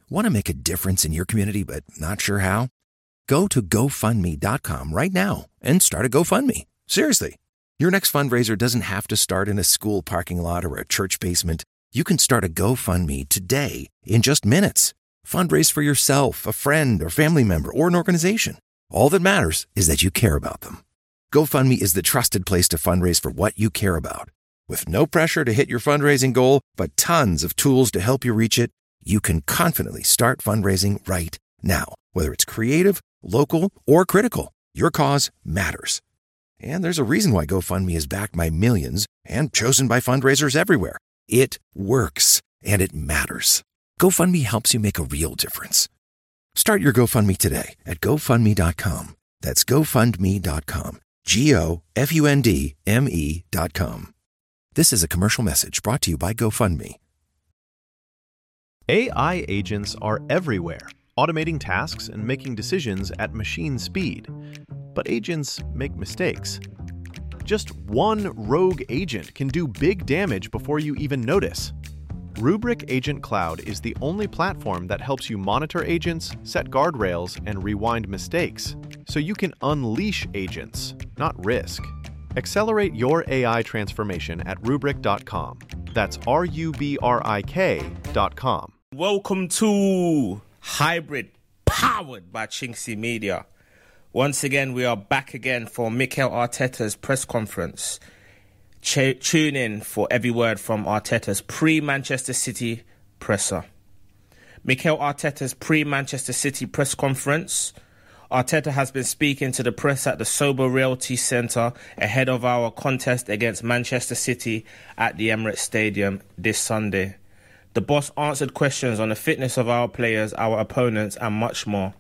Want to make a difference in your community but not sure how? Go to GoFundMe.com right now and start a GoFundMe. Seriously. Your next fundraiser doesn't have to start in a school parking lot or a church basement. You can start a GoFundMe today in just minutes. Fundraise for yourself, a friend, or family member, or an organization. All that matters is that you care about them. GoFundMe is the trusted place to fundraise for what you care about. With no pressure to hit your fundraising goal, but tons of tools to help you reach it, you can confidently start fundraising right now. Whether it's creative, local, or critical, your cause matters. And there's a reason why GoFundMe is backed by millions and chosen by fundraisers everywhere. It works, and it matters. GoFundMe helps you make a real difference. Start your GoFundMe today at GoFundMe.com. That's GoFundMe.com. GoFundMe.com. This is a commercial message brought to you by GoFundMe. AI agents are everywhere, automating tasks and making decisions at machine speed. But agents make mistakes. Just one rogue agent can do big damage before you even notice. Rubrik Agent Cloud is the only platform that helps you monitor agents, set guardrails, and rewind mistakes, so you can unleash agents, not risk. Accelerate your AI transformation at Rubrik.com. That's RUBRIK.com. Welcome to Hybrid, powered by Chinksy Media. Once again, we are back again for Mikel Arteta's press conference. Tune in for every word from Arteta's pre-Manchester City presser. Mikel Arteta's pre-Manchester City press conference. Arteta has been speaking to the press at the Sober Realty Centre ahead of our contest against Manchester City at the Emirates Stadium this Sunday. The boss answered questions on the fitness of our players, our opponents, and much more.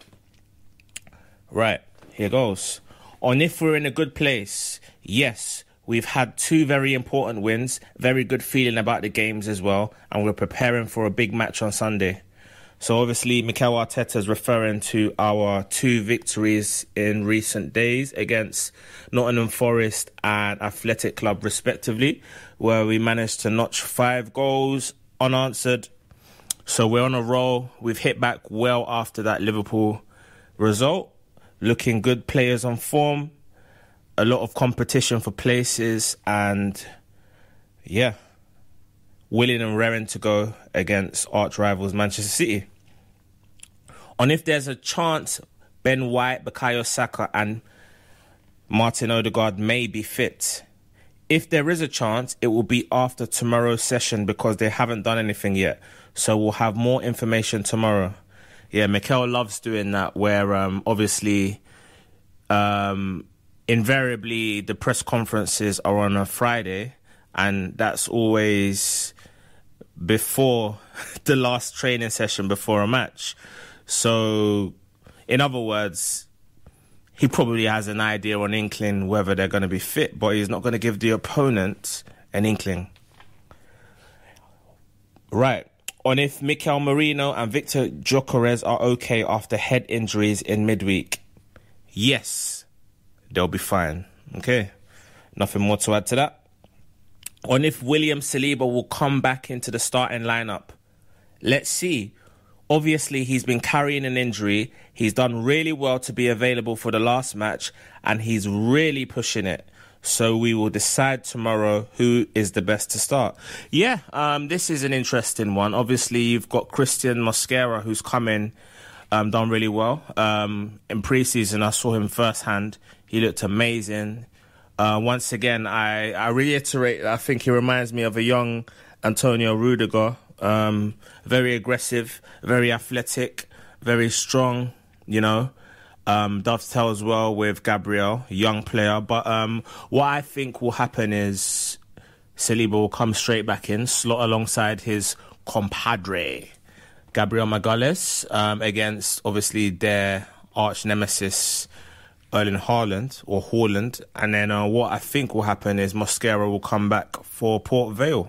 Right, here goes. On if we're in a good place, yes, we've had two very important wins, very good feeling about the games as well, and we're preparing for a big match on Sunday. So obviously, Mikel Arteta is referring to our two victories in recent days against Nottingham Forest and Athletic Club, respectively, where we managed to notch 5 goals unanswered. So we're on a roll. We've hit back well after that Liverpool result. Looking good, players on form. A lot of competition for places, and yeah, willing and raring to go against arch rivals Manchester City. On if there's a chance Ben White, Bukayo Saka and Martin Odegaard may be fit. If there is a chance, it will be after tomorrow's session because they haven't done anything yet. So we'll have more information tomorrow. Yeah, Mikel loves doing that where obviously invariably the press conferences are on a Friday, and that's always before the last training session before a match. So in other words, he probably has an idea or an inkling whether they're going to be fit, but he's not going to give the opponent an inkling. Right. On if Mikel Merino and Victor Gyökeres are okay after head injuries in midweek. Yes, they'll be fine. Okay. Nothing more to add to that. On if William Saliba will come back into the starting lineup. Let's see. Obviously, he's been carrying an injury. He's done really well to be available for the last match, and he's really pushing it. So we will decide tomorrow who is the best to start. Yeah, this is an interesting one. Obviously, you've got Christian Mosquera, who's come in, done really well. In pre-season, I saw him firsthand. He looked amazing. Once again, I reiterate, I think he reminds me of a young Antonio Rudiger. Very aggressive, very athletic, very strong, you know. Dovetails well with Gabriel, young player. But what I think will happen is Saliba will come straight back in, slot alongside his compadre, Gabriel Magalhaes, against, obviously, their arch nemesis, Erling Haaland. And then what I think will happen is Mosquera will come back for Port Vale.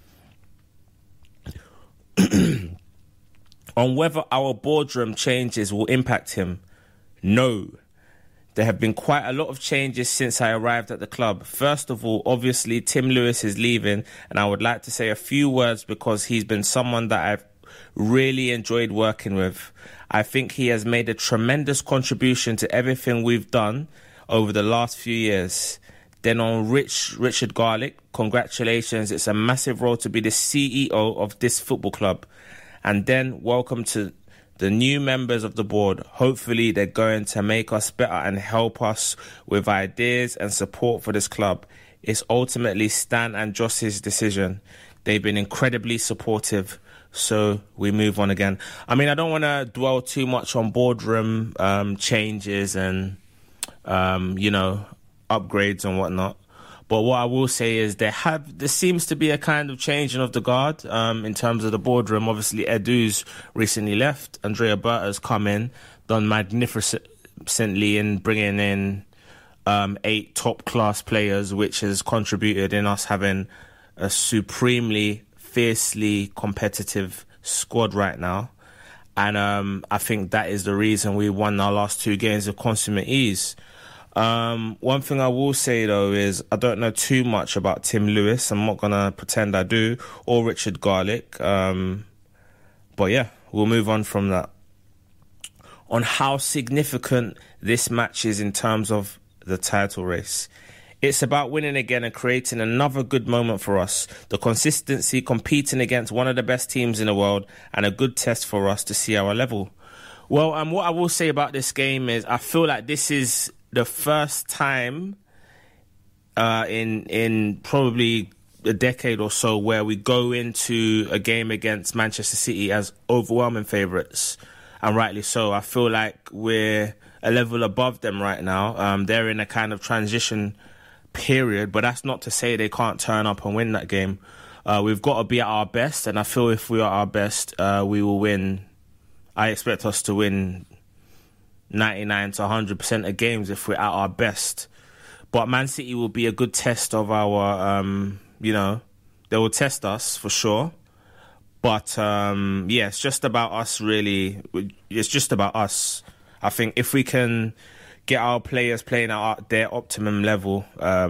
On whether our boardroom changes will impact him, no. There have been quite a lot of changes since I arrived at the club. First of all, obviously, Tim Lewis is leaving, and I would like to say a few words because he's been someone that I've really enjoyed working with. I think he has made a tremendous contribution to everything we've done over the last few years. Then on Richard Garlick, congratulations. It's a massive role to be the CEO of this football club. And then welcome to the new members of the board. Hopefully they're going to make us better and help us with ideas and support for this club. It's ultimately Stan and Joss's decision. They've been incredibly supportive. So we move on again. I mean, I don't want to dwell too much on boardroom changes and, upgrades and whatnot. But what I will say is there seems to be a kind of changing of the guard in terms of the boardroom. Obviously, Edu's recently left. Andrea Berta's come in, done magnificently in bringing in 8 top-class players, which has contributed in us having a supremely, fiercely competitive squad right now. And I think that is the reason we won our last 2 games with consummate ease. One thing I will say, though, is I don't know too much about Tim Lewis. I'm not going to pretend I do, or Richard Garlick. But yeah, we'll move on from that. On how significant this match is in terms of the title race. It's about winning again and creating another good moment for us. The consistency, competing against one of the best teams in the world, and a good test for us to see our level. Well, what I will say about this game is I feel like this is the first time in probably a decade or so where we go into a game against Manchester City as overwhelming favourites, and rightly so. I feel like we're a level above them right now. They're in a kind of transition period, but that's not to say they can't turn up and win that game. We've got to be at our best, and I feel if we are our best, we will win. I expect us to win 99 to 100% of games if we're at our best. But Man City will be a good test of our, they will test us for sure. But, it's just about us, really. It's just about us. I think if we can get our players playing at their optimum level,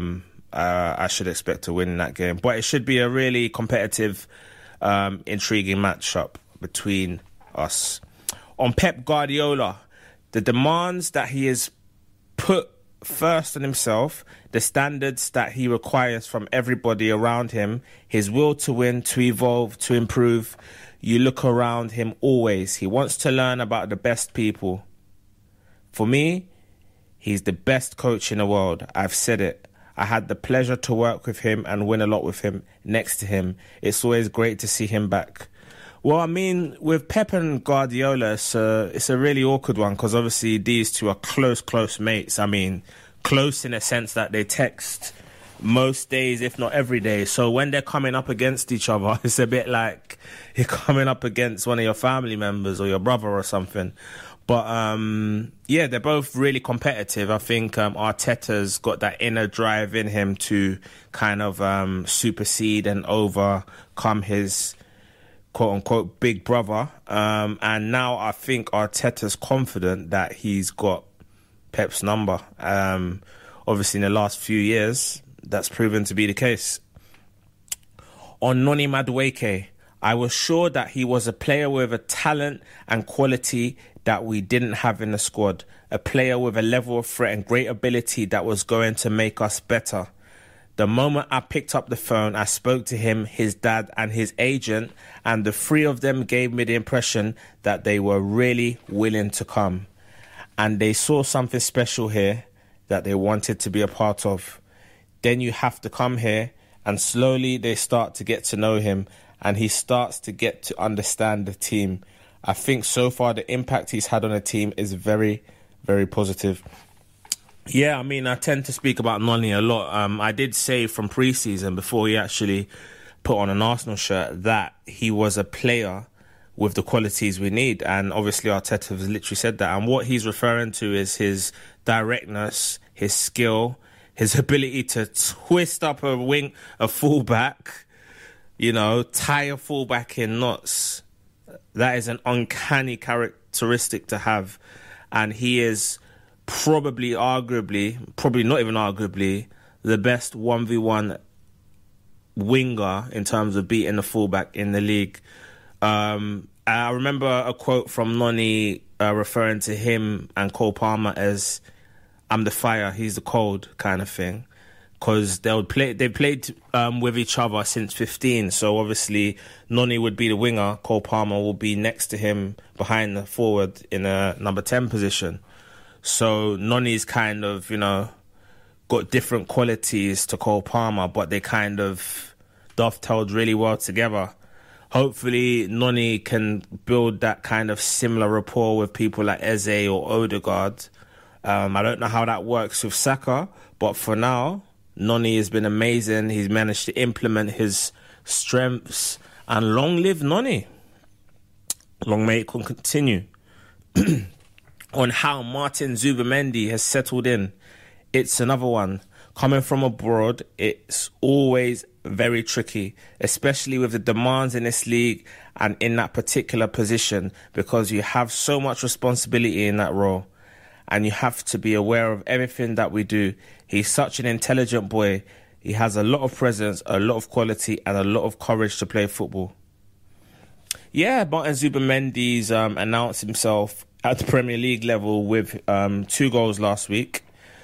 I should expect to win that game. But it should be a really competitive, intriguing matchup between us. On Pep Guardiola, the demands that he has put first on himself, the standards that he requires from everybody around him, his will to win, to evolve, to improve. You look around him always. He wants to learn about the best people. For me, he's the best coach in the world. I've said it. I had the pleasure to work with him and win a lot with him next to him. It's always great to see him back. Well, I mean, with Pep and Guardiola, it's a really awkward one because obviously these two are close mates. I mean, close in a sense that they text most days, if not every day. So when they're coming up against each other, it's a bit like you're coming up against one of your family members or your brother or something. But, they're both really competitive. I think Arteta's got that inner drive in him to kind of supersede and overcome his quote-unquote big brother. And now I think Arteta's confident that he's got Pep's number. Obviously, in the last few years, that's proven to be the case. On Noni Madueke, I was sure that he was a player with a talent and quality that we didn't have in the squad. A player with a level of threat and great ability that was going to make us better. The moment I picked up the phone, I spoke to him, his dad and his agent, and the 3 of them gave me the impression that they were really willing to come. And they saw something special here that they wanted to be a part of. Then you have to come here, and slowly they start to get to know him, and he starts to get to understand the team. I think so far the impact he's had on the team is very, very positive. Yeah, I mean, I tend to speak about Noni a lot. I did say from pre-season, before he actually put on an Arsenal shirt, that he was a player with the qualities we need. And obviously Arteta has literally said that. And what he's referring to is his directness, his skill, his ability to twist up a fullback, tie a fullback in knots. That is an uncanny characteristic to have. And he is probably not even arguably, the best 1v1 winger in terms of beating the fullback in the league. I remember a quote from Noni referring to him and Cole Palmer as "I'm the fire, he's the cold" kind of thing, because they played with each other since 15. So obviously Noni would be the winger, Cole Palmer will be next to him behind the forward in a number 10 position. So Noni's kind of, got different qualities to Cole Palmer, but they kind of dovetailed really well together. Hopefully Noni can build that kind of similar rapport with people like Eze or Odegaard. I don't know how that works with Saka, but for now, Noni has been amazing. He's managed to implement his strengths, and long live Noni. Long may it continue. On how Martin Zubimendi has settled in, it's another one. Coming from abroad, it's always very tricky, especially with the demands in this league and in that particular position, because you have so much responsibility in that role and you have to be aware of everything that we do. He's such an intelligent boy. He has a lot of presence, a lot of quality and a lot of courage to play football. Yeah, Martin Zubimendi's announced himself at the Premier League level with 2 goals last week.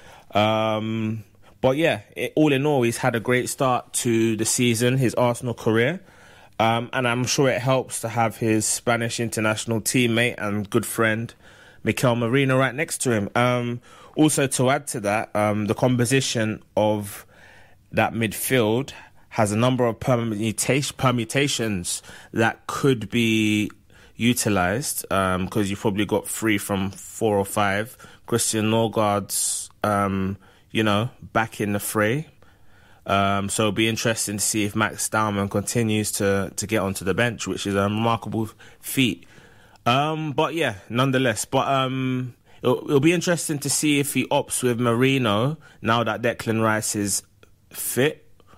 But yeah, all in all, he's had a great start to the season, his Arsenal career. And I'm sure it helps to have his Spanish international teammate and good friend, Mikel Merino, right next to him. Also, to add to that, the composition of that midfield has a number of permutations that could be utilised, because you've probably got 3 from 4 or 5. Christian Norgaard's back in the fray. So it'll be interesting to see if Max Staumann continues to get onto the bench, which is a remarkable feat. But yeah, nonetheless. But it'll be interesting to see if he opts with Merino now that Declan Rice is fit,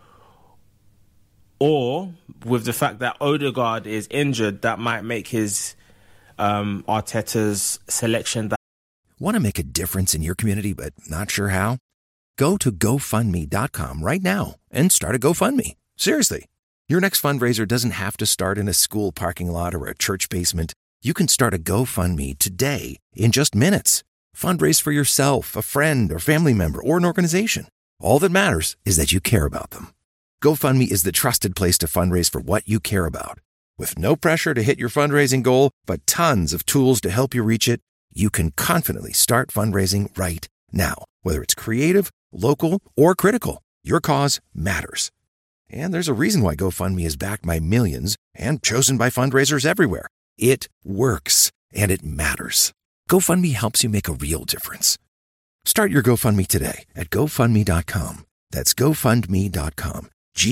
or with the fact that Odegaard is injured, that might make his Arteta's selection. Want to make a difference in your community but not sure how? Go to GoFundMe.com right now and start a GoFundMe. Seriously. Your next fundraiser doesn't have to start in a school parking lot or a church basement. You can start a GoFundMe today in just minutes. Fundraise for yourself, a friend, or family member, or an organization. All that matters is that you care about them. GoFundMe is the trusted place to fundraise for what you care about. With no pressure to hit your fundraising goal, but tons of tools to help you reach it, you can confidently start fundraising right now. Whether it's creative, local, or critical, your cause matters. And there's a reason why GoFundMe is backed by millions and chosen by fundraisers everywhere. It works, and it matters. GoFundMe helps you make a real difference. Start your GoFundMe today at GoFundMe.com. That's GoFundMe.com.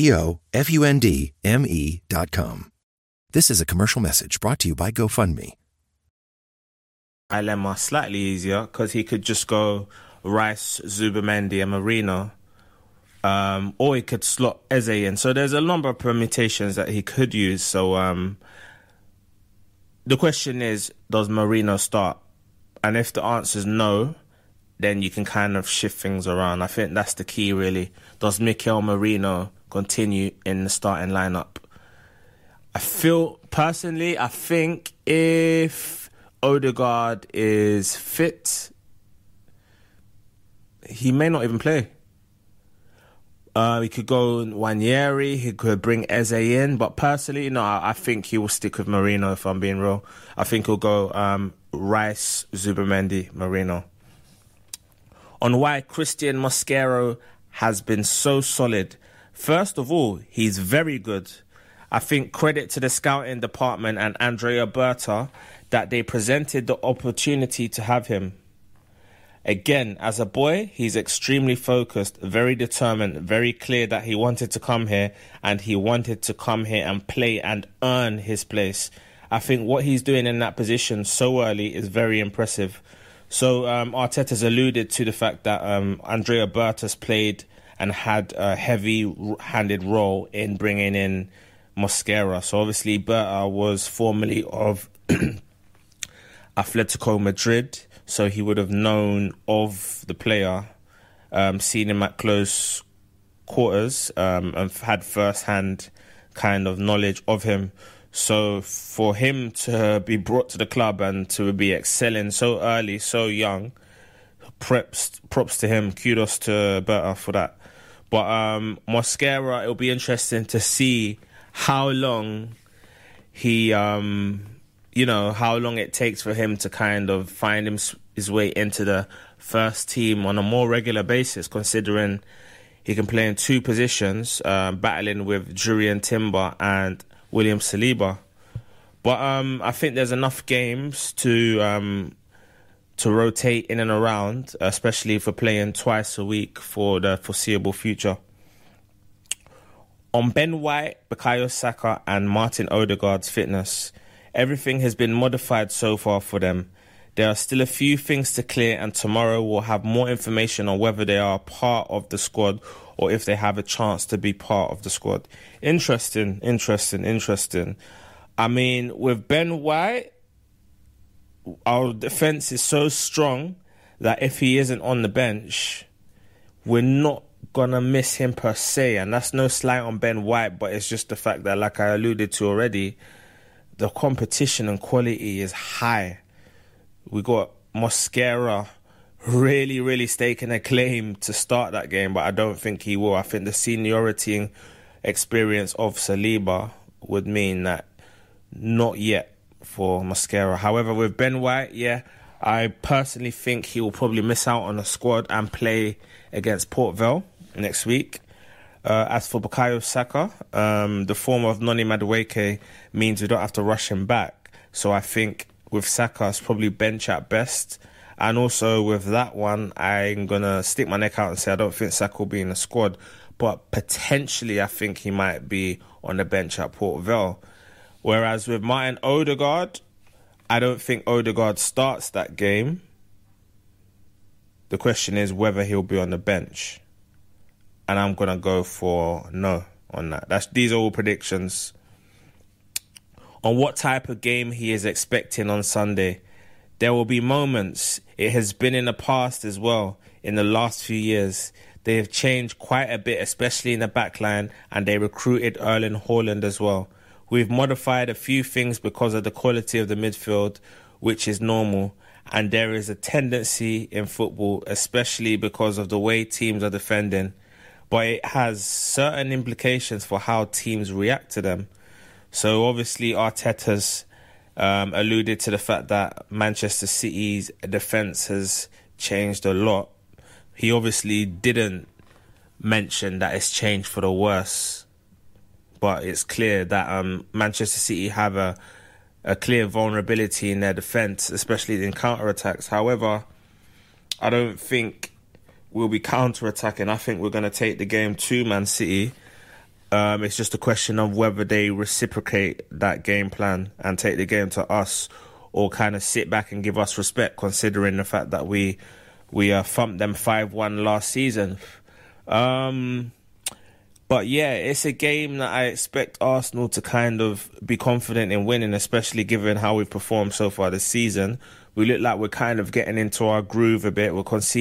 GoFundMe.com. This is a commercial message brought to you by GoFundMe. Dilemma slightly easier, because he could just go Rice, Zubimendi and Merino, or he could slot Eze in. So there's a number of permutations that he could use. So the question is, does Merino start? And if the answer is no, then you can kind of shift things around. I think that's the key, really. Does Mikel Merino continue in the starting lineup? I think if Odegaard is fit, he may not even play. He could go Nwaneri, he could bring Eze in, but personally, no, I think he will stick with Merino, if I'm being real. I think he'll go Rice, Zubimendi, Merino. On why Christian Mosquera has been so solid. First of all, he's very good. I think credit to the scouting department and Andrea Berta that they presented the opportunity to have him. Again, as a boy, he's extremely focused, very determined, very clear that he wanted to come here, and he wanted to come here and play and earn his place. I think what he's doing in that position so early is very impressive. So Arteta's alluded to the fact that Andrea Berta's played and had a heavy-handed role in bringing in Mosquera. So obviously Berta was formerly of Atletico Madrid, so he would have known of the player, seen him at close quarters, and had first-hand kind of knowledge of him. So for him to be brought to the club and to be excelling so early, so young, props to him. Kudos to Berta for that. But Mosquera, it'll be interesting to see how long how long it takes for him to kind of find his way into the first team on a more regular basis, considering he can play in two positions, battling with Jurrien Timber and William Saliba. But I think there's enough games to rotate in and around, especially for playing twice a week for the foreseeable future. On Ben White, Bukayo Saka and Martin Odegaard's fitness, everything has been modified so far for them. There are still a few things to clear, and tomorrow we'll have more information on whether they are part of the squad or if they have a chance to be part of the squad. Interesting. I mean, with Ben White, our defence is so strong that if he isn't on the bench, we're not going to miss him per se. And that's no slight on Ben White, but it's just the fact that, like I alluded to already, the competition and quality is high. We got Mosquera really, really staking a claim to start that game, but I don't think he will. I think the seniority and experience of Saliba would mean that not yet for Mosquera. However, with Ben White, I personally think he will probably miss out on the squad and play against Port Vale next week. As for Bukayo Saka, the form of Noni Madueke means we don't have to rush him back. So I think with Saka, it's probably bench at best. And also with that one, I'm going to stick my neck out and say I don't think Saka will be in the squad. But potentially, I think he might be on the bench at Port Vale. Whereas with Martin Odegaard, I don't think Odegaard starts that game. The question is whether he'll be on the bench. And I'm going to go for no on that. These are all predictions. On what type of game he is expecting on Sunday, there will be moments. It has been in the past as well, in the last few years. They have changed quite a bit, especially in the back line, and they recruited Erling Haaland as well. We've modified a few things because of the quality of the midfield, which is normal. And there is a tendency in football, especially because of the way teams are defending, but it has certain implications for how teams react to them. So obviously Arteta's alluded to the fact that Manchester City's defence has changed a lot. He obviously didn't mention that it's changed for the worse, but it's clear that Manchester City have a clear vulnerability in their defence, especially in counter-attacks. However, I don't think we'll be counter-attacking. I think we're going to take the game to Man City. It's just a question of whether they reciprocate that game plan and take the game to us, or kind of sit back and give us respect, considering the fact that we thumped them 5-1 last season. But yeah, it's a game that I expect Arsenal to kind of be confident in winning, especially given how we've performed so far this season. We look like we're kind of getting into our groove a bit.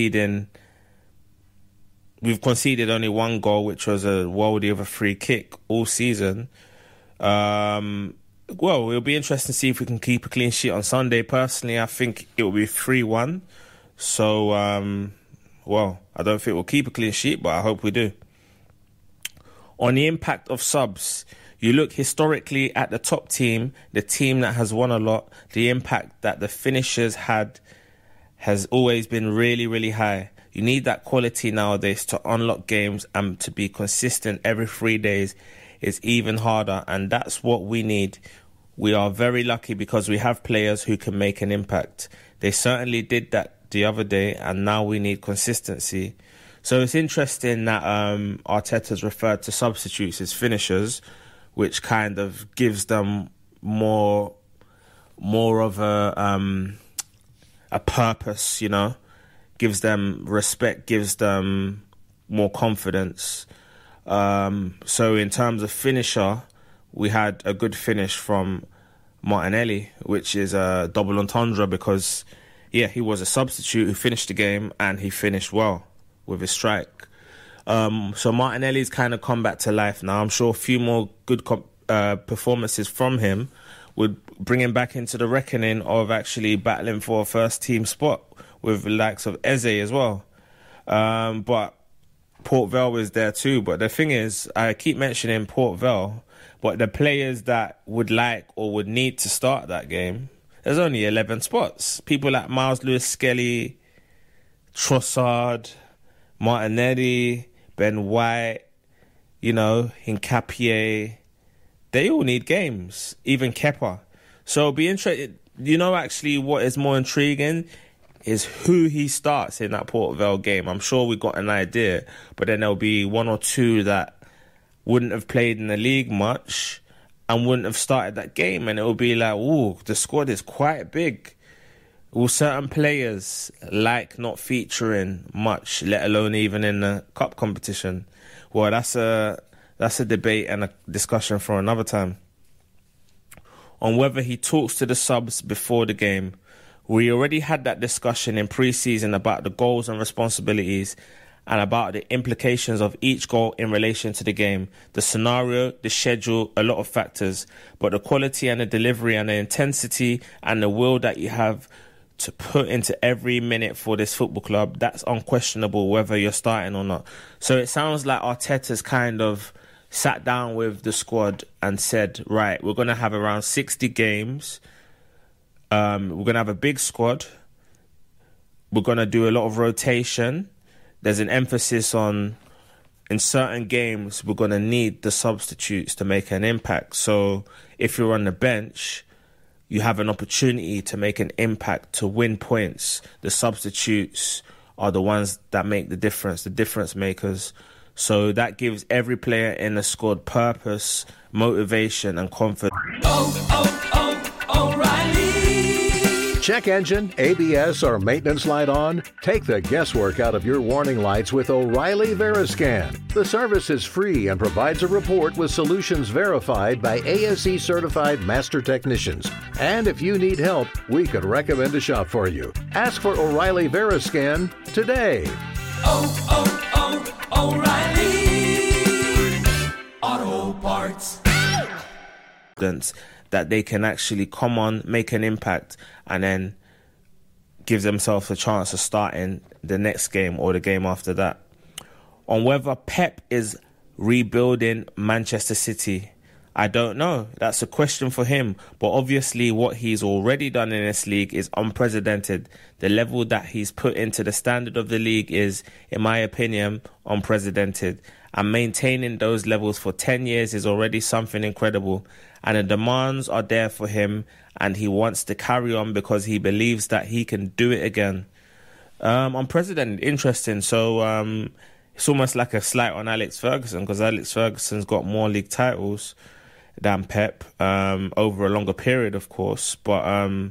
We've conceded only one goal, which was a worldie of a free kick all season. Well, it'll be interesting to see if we can keep a clean sheet on Sunday. Personally, I think it will be 3-1. So, I don't think we'll keep a clean sheet, but I hope we do. On the impact of subs, you look historically at the top team, the team that has won a lot, the impact that the finishers had has always been really, really high. You need that quality nowadays to unlock games, and to be consistent every 3 days is even harder, and that's what we need. We are very lucky because we have players who can make an impact. They certainly did that the other day, and now we need consistency. So it's interesting that Arteta's referred to substitutes as finishers, which kind of gives them more of a purpose, you know. Gives them respect, gives them more confidence. So in terms of finisher, we had a good finish from Martinelli, which is a double entendre because, he was a substitute who finished the game and he finished well with his strike. So Martinelli's kind of come back to life now. I'm sure a few more good performances from him would bring him back into the reckoning of actually battling for a first-team spot with the likes of Eze as well. But Port Vale was there too. But the thing is, I keep mentioning Port Vale, but the players that would like or would need to start that game, there's only 11 spots. People like Miles Lewis-Skelly, Trossard, Martinelli, Ben White, Hincapié, they all need games, even Kepa. So be interested. Actually what is more intriguing is who he starts in that Port Vale game. I'm sure we got an idea, but then there'll be one or two that wouldn't have played in the league much and wouldn't have started that game, and it'll be like, ooh, the squad is quite big. Will certain players like not featuring much, let alone even in the cup competition? Well, that's a debate and a discussion for another time. On whether he talks to the subs before the game, we already had that discussion in pre-season about the goals and responsibilities and about the implications of each goal in relation to the game, the scenario, the schedule, a lot of factors. But the quality and the delivery and the intensity and the will that you have to put into every minute for this football club, that's unquestionable whether you're starting or not. So it sounds like Arteta's kind of sat down with the squad and said, right, we're going to have around 60 games. We're going to have a big squad. We're going to do a lot of rotation. There's an emphasis on, in certain games, we're going to need the substitutes to make an impact. So if you're on the bench, you have an opportunity to make an impact, to win points. The substitutes are the ones that make the difference makers. So that gives every player in the squad purpose, motivation and confidence. O'Reilly. Check engine, ABS, or maintenance light on? Take the guesswork out of your warning lights with O'Reilly Veriscan. The service is free and provides a report with solutions verified by ASE certified master technicians. And if you need help, we could recommend a shop for you. Ask for O'Reilly Veriscan today. O'Reilly Auto Parts. That they can actually come on, make an impact, and then give themselves a chance of starting the next game or the game after that. On whether Pep is rebuilding Manchester City, I don't know. That's a question for him. But obviously what he's already done in this league is unprecedented. The level that he's put into the standard of the league is, in my opinion, unprecedented. And maintaining those levels for 10 years is already something incredible. And the demands are there for him, and he wants to carry on because he believes that he can do it again. Unprecedented, interesting. So it's almost like a slight on Alex Ferguson, because Alex Ferguson's got more league titles than Pep over a longer period, of course. But,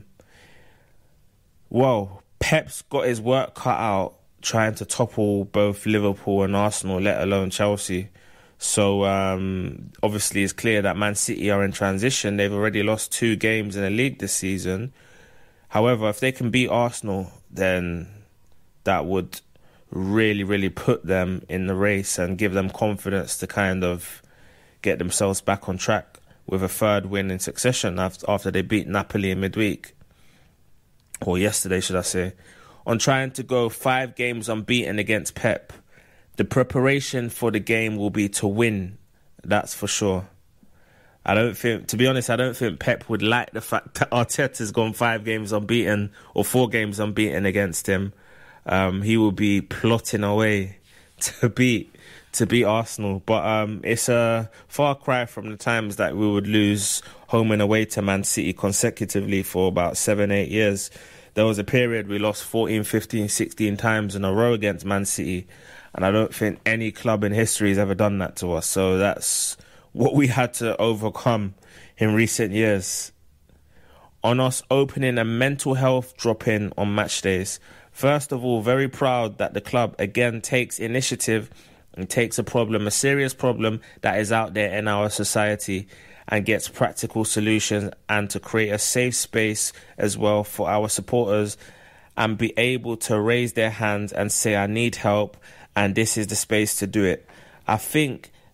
Pep's got his work cut out trying to topple both Liverpool and Arsenal, let alone Chelsea. So obviously it's clear that Man City are in transition. They've already lost 2 games in the league this season. However, if they can beat Arsenal, then that would really, really put them in the race and give them confidence to kind of get themselves back on track with a 3rd win in succession after they beat Napoli in midweek. Or yesterday, should I say. On trying to go 5 games unbeaten against Pep, the preparation for the game will be to win, that's for sure. To be honest, I don't think Pep would like the fact that Arteta's gone 5 games unbeaten or 4 games unbeaten against him. He will be plotting away to beat Arsenal. But it's a far cry from the times that we would lose home and away to Man City consecutively for about 7-8 years. There was a period we lost 14, 15, 16 times in a row against Man City. And I don't think any club in history has ever done that to us. So that's what we had to overcome in recent years. On us opening a mental health drop-in on match days. First of all, very proud that the club again takes initiative and takes a serious problem that is out there in our society, and gets practical solutions, and to create a safe space as well for our supporters and be able to raise their hands and say, I need help, and this is the space to do it. I think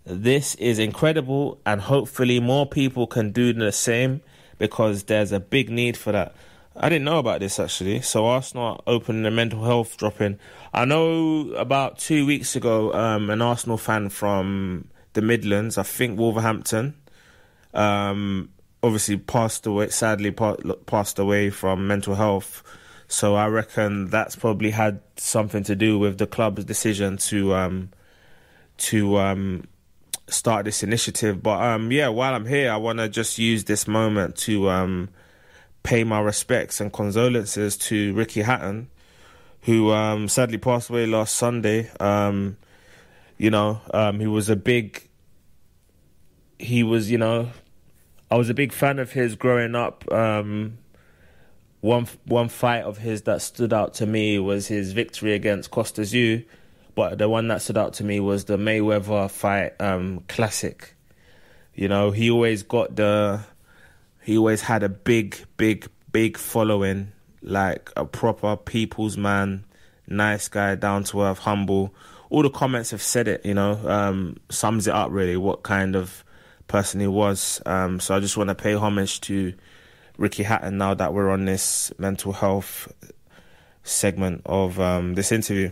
This is incredible, and hopefully more people can do the same because there's a big need for that. I didn't know about this, actually. So Arsenal opening a mental health drop-in. I know about 2 weeks ago, an Arsenal fan from the Midlands, I think Wolverhampton, obviously sadly passed away from mental health. So I reckon that's probably had something to do with the club's decision to start this initiative. But while I'm here, I want to just use this moment to pay my respects and condolences to Ricky Hatton, who sadly passed away last Sunday. I was a big fan of his growing up. One fight of his that stood out to me was his victory against Costa Zoo, but the one that stood out to me was the Mayweather fight, classic. He always had a big following, like a proper people's man, nice guy, down to earth, humble. All the comments have said it, sums it up really, what kind of person he was. So I just want to pay homage to Ricky Hatton now that we're on this mental health segment of this interview.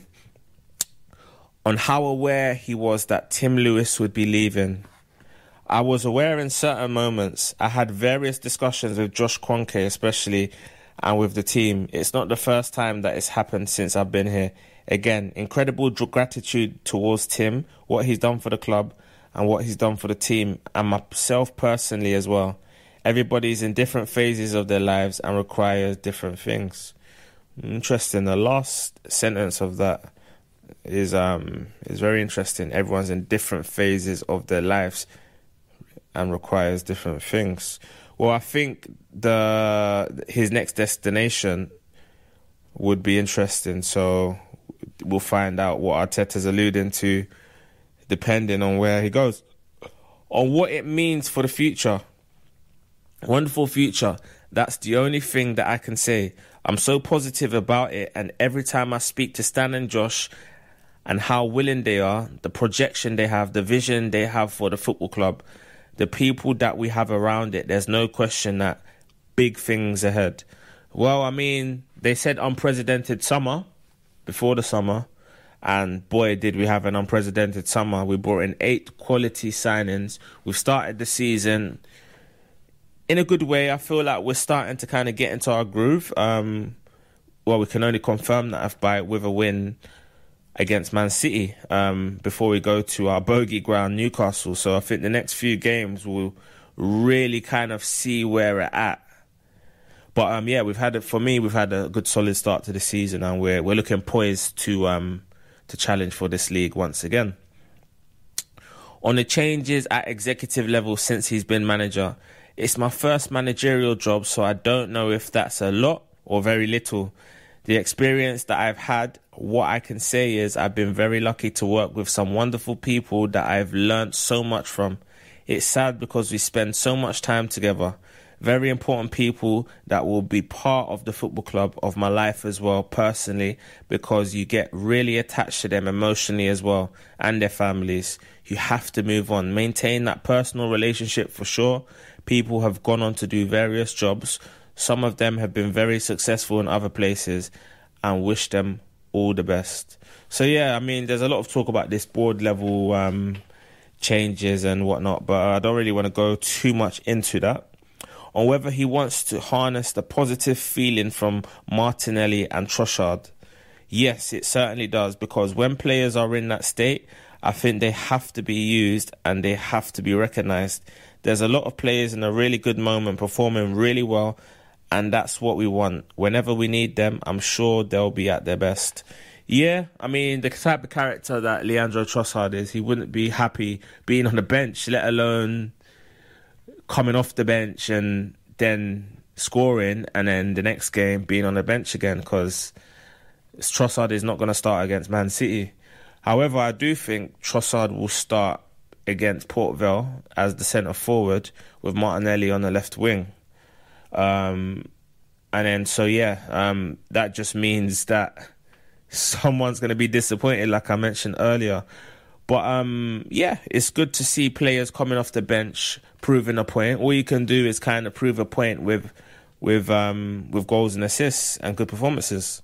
On how aware he was that Tim Lewis would be leaving. I was aware in certain moments. I had various discussions with Josh Kroenke especially, and with the team. It's not the first time that it's happened since I've been here. Again, incredible gratitude towards Tim, what he's done for the club and what he's done for the team, and myself personally as well. Everybody's in different phases of their lives and requires different things. Interesting. The last sentence of that is very interesting. Everyone's in different phases of their lives and requires different things. Well, I think his next destination would be interesting. So we'll find out what Arteta's alluding to, depending on where he goes. On what it means for the future. Wonderful future. That's the only thing that I can say. I'm so positive about it, and every time I speak to Stan and Josh and how willing they are, the projection they have, the vision they have for the football club, the people that we have around it, there's no question that big things ahead. Well, I mean, they said unprecedented summer before the summer, and boy, did we have an unprecedented summer. We brought in 8 quality signings. We've started the season in a good way. I feel like we're starting to kind of get into our groove. Well, we can only confirm that with a win against Man City before we go to our bogey ground, Newcastle. So I think the next few games will really kind of see where we're at. But we've had a good solid start to the season, and we're looking poised to challenge for this league once again. On the changes at executive level since he's been manager, it's my first managerial job, so I don't know if that's a lot or very little. The experience that I've had, what I can say is I've been very lucky to work with some wonderful people that I've learnt so much from. It's sad because we spend so much time together. Very important people that will be part of the football club, of my life as well, personally, because you get really attached to them emotionally as well, and their families. You have to move on. Maintain that personal relationship for sure. People have gone on to do various jobs. Some of them have been very successful in other places, and wish them all the best. So yeah, I mean, there's a lot of talk about this board level changes and whatnot, but I don't really want to go too much into that. On whether he wants to harness the positive feeling from Martinelli and Trossard. Yes, it certainly does, because when players are in that state, I think they have to be used and they have to be recognised. There's a lot of players in a really good moment performing really well, and that's what we want. Whenever we need them, I'm sure they'll be at their best. Yeah, I mean, the type of character that Leandro Trossard is, he wouldn't be happy being on the bench, let alone coming off the bench and then scoring, and then the next game being on the bench again, because Trossard is not going to start against Man City. However, I do think Trossard will start against Port Vale as the centre forward with Martinelli on the left wing. And then, that just means that someone's going to be disappointed, like I mentioned earlier. But yeah, it's good to see players coming off the bench proving a point. All you can do is kind of prove a point with goals and assists and good performances.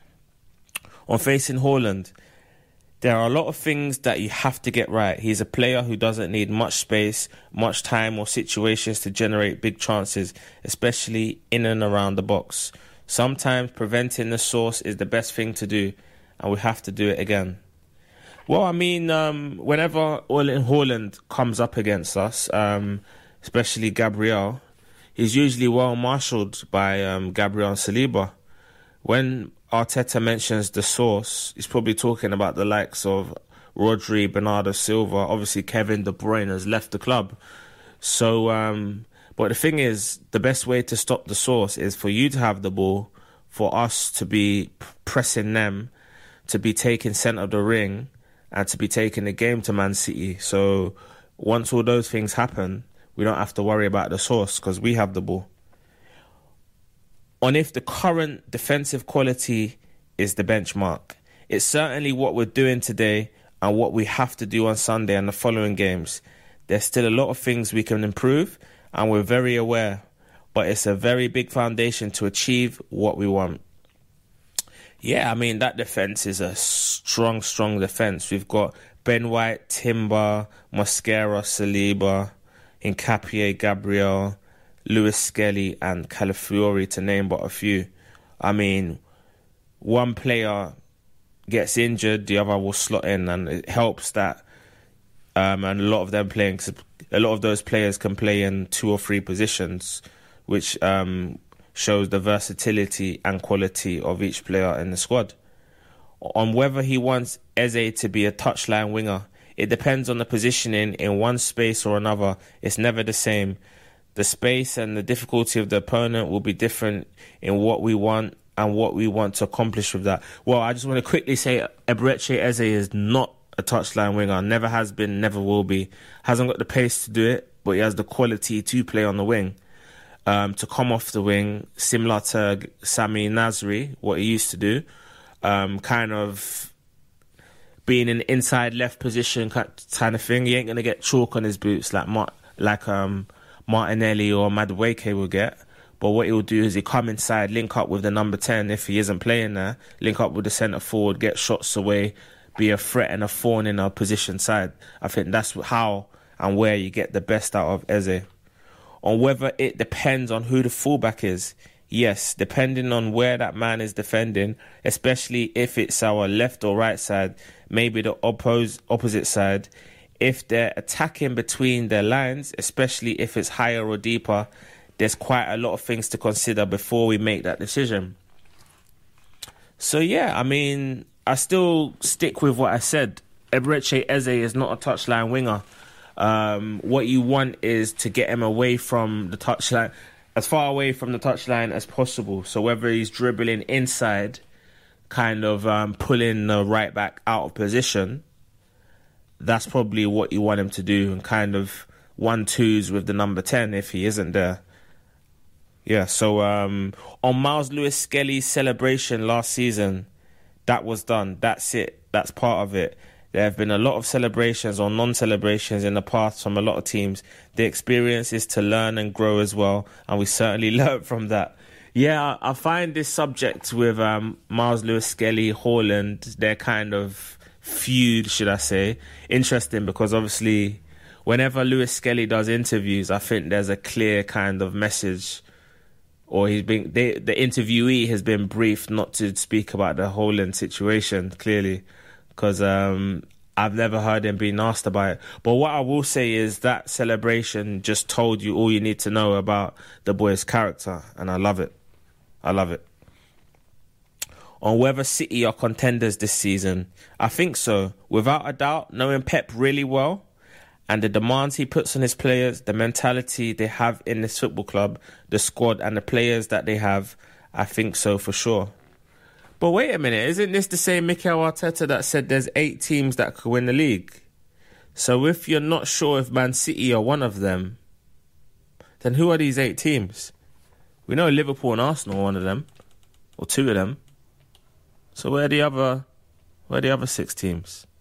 On facing Haaland, there are a lot of things that you have to get right. He's a player who doesn't need much space, much time or situations to generate big chances, especially in and around the box. Sometimes preventing the source is the best thing to do, and we have to do it again. Well, I mean, whenever Haaland comes up against us, especially Gabriel, he's usually well marshalled by Gabriel and Saliba. When Arteta mentions the source, he's probably talking about the likes of Rodri, Bernardo Silva. Obviously, Kevin De Bruyne has left the club. So, but the thing is, the best way to stop the source is for you to have the ball, for us to be pressing them, to be taking centre of the ring, and to be taking the game to Man City. So once all those things happen, we don't have to worry about the source because we have the ball. On if the current defensive quality is the benchmark, it's certainly what we're doing today and what we have to do on Sunday and the following games. There's still a lot of things we can improve, and we're very aware, but it's a very big foundation to achieve what we want. Yeah, I mean, that defence is a strong defence. We've got Ben White, Timber, Mosquera, Saliba, Nketiah, Gabriel, Lewis Skelly and Calafiori, to name but a few. I mean, one player gets injured, the other will slot in, and it helps that and a lot of them playing, a lot of those players can play in 2 or 3 positions, which shows the versatility and quality of each player in the squad. On whether he wants Eze to be a touchline winger, it depends on the positioning in one space or another. It's never the same. The space and the difficulty of the opponent will be different in what we want and what we want to accomplish with that. Well, I just want to quickly say Eberechi Eze is not a touchline winger. Never has been, never will be. Hasn't got the pace to do it, but he has the quality to play on the wing. To come off the wing, similar to Sami Nasri, what he used to do. Kind of being in inside left position kind of thing. He ain't going to get chalk on his boots like Martinelli or Madueke will get. But what he'll do is he come inside, link up with the number 10 if he isn't playing there, link up with the centre forward, get shots away, be a threat and a thorn in our position side. I think that's how and where you get the best out of Eze. On whether it depends on who the fullback is, yes, depending on where that man is defending, especially if it's our left or right side, maybe the opposite side. If they're attacking between their lines, especially if it's higher or deeper, there's quite a lot of things to consider before we make that decision. So yeah, I mean, I still stick with what I said. Eberechi Eze is not a touchline winger. What you want is to get him away from the touchline, as far away from the touchline as possible. So whether he's dribbling inside, kind of pulling the right back out of position, that's probably what you want him to do, and kind of 1-2s with the number 10 if he isn't there. Yeah, so on Miles Lewis Skelly's celebration last season, that was done. That's it. That's part of it. There have been a lot of celebrations or non-celebrations in the past from a lot of teams. The experience is to learn and grow as well, and we certainly learned from that. Yeah, I find this subject with Miles Lewis Skelly, Haaland, their kind of feud, should I say, interesting, because obviously whenever Lewis Skelly does interviews, I think there's a clear kind of message, or the interviewee has been briefed not to speak about the Haaland situation, clearly, because I've never heard him being asked about it. But what I will say is that celebration just told you all you need to know about the boy's character, and I love it. I love it. On whether City are contenders this season, I think so. Without a doubt, knowing Pep really well, and the demands he puts on his players, the mentality they have in this football club, the squad and the players that they have, I think so for sure. But wait a minute, isn't this the same Mikel Arteta that said there's 8 teams that could win the league? So if you're not sure if Man City are one of them, then who are these 8 teams? We know Liverpool and Arsenal are one of them, or 2 of them. So where are the other 6 teams?